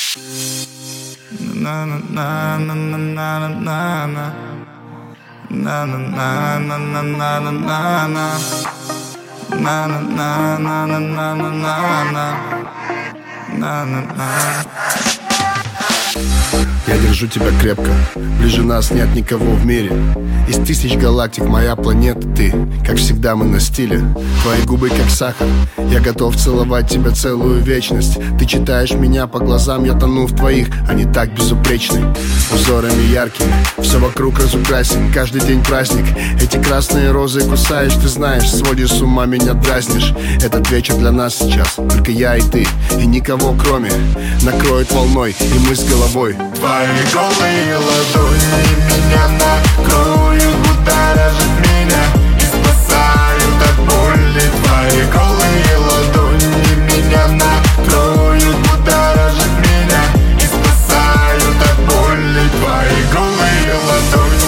Я держу тебя крепко, ближе нас нет никого в мире. Из тысяч галактик моя планета ты. Как всегда мы на стиле, твои губы как сахар. Я готов целовать тебя целую вечность. Ты читаешь меня по глазам, я тону в твоих. Они так безупречны, узорами яркими. Все вокруг разукрасен, каждый день праздник. Эти красные розы кусаешь, ты знаешь. Сводишь с ума, меня дразнишь. Этот вечер для нас сейчас, только я и ты. И никого кроме. Накроет волной, и мы с головой. Твои голые ладони меня накроют, будоражат меня и спасают от боли. Твои голые ладони меня накроют, будоражат меня и спасают от боли. Твои голые ладони.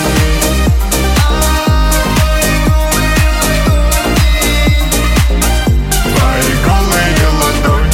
Твои голые ладони.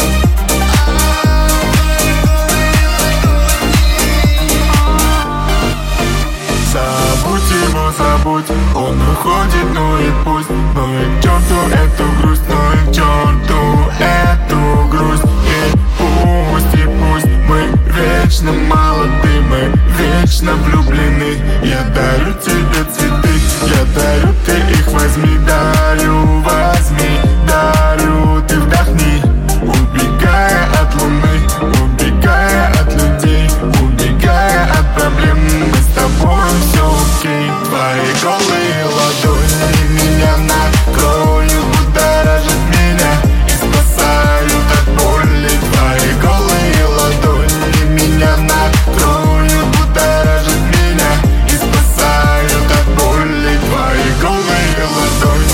Забудь его, забудь, он уходит, ну и пусть. Ну и к черту эту грусть, ну и к черту эту грусть. И пусть мы вечно молоды, мы вечно влюблены. Я дарю тебе цветы, я дарю, ты их возьми. Дарю, возьми, дарю, ты вдохни. Убегая от луны, убегая от людей, убегая от проблем, мы с тобой все окей. Твои голые ладони меня накроют, будоражат меня и спасают от боли. Твои голые ладони меня накроют, будоражат меня и спасают от боли. Твои голые ладони.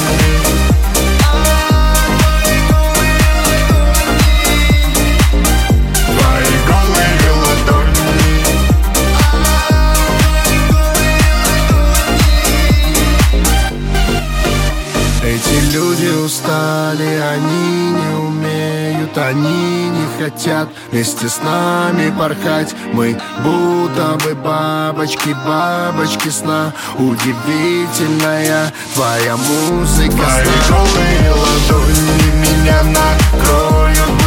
Твои голые ладони. Эти люди устали, они не умеют, они не хотят вместе с нами порхать. Мы будто бы бабочки, бабочки сна. Удивительная твоя музыка. Твои голые ладони меня накроют,